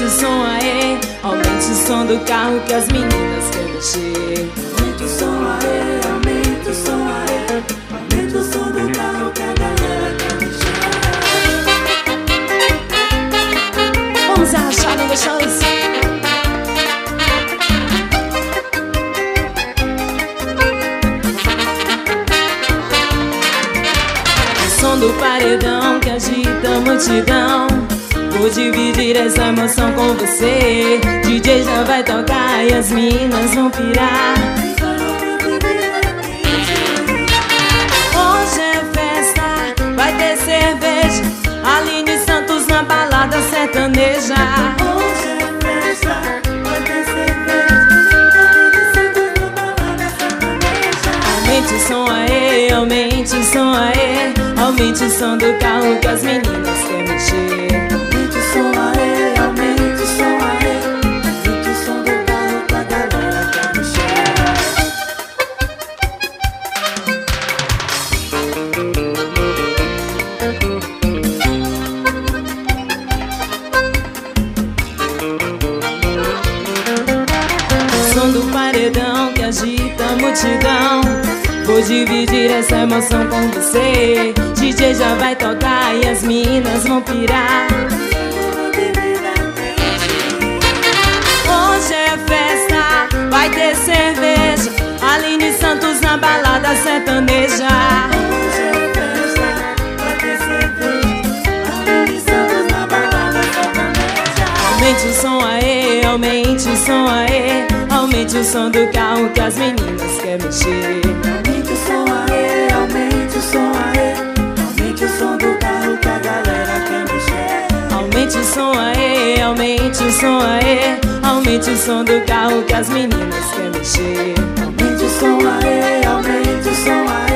aumente o som aê, aumente o som do carro que as meninas querem mexer. Aumente o som aê, aumente o som aê, aumente o som do carro que a galera quer mexer. Vamos arrachar no gostoso. O som do paredão que agita a multidão. Vou dividir essa emoção com você. DJ já vai tocar e as minas vão pirar. Hoje é festa, vai ter cerveja. Aline Santos na balada sertaneja. Hoje é festa, vai ter cerveja. Aline Santos na balada sertaneja. Aumente o som aê, aumente o som aê, aumente o som do carro que as meninas querem mexer. Aumente o som aê, aumente o som aê, aumente o som do carro que a galera quer mexer. O som do paredão que agita a multidão. Vou dividir essa emoção com você. DJ já vai tocar e as minas vão pirar. Hoje é festa, vai ter cerveja. Aline Santos na balada sertaneja. Hoje é festa, vai ter cerveja. Aline Santos na balada sertaneja. Aumente o som aê, aumente o som aê, aumente o som do carro que as meninas querem mexer. Aumente o som aê, aumente o som aê, aumente o som do carro que a galera quer mexer. Aumente o som aê, aumente o som aê, aumente o som do carro que as meninas querem mexer. Aumente o som aê, aumente o som aê.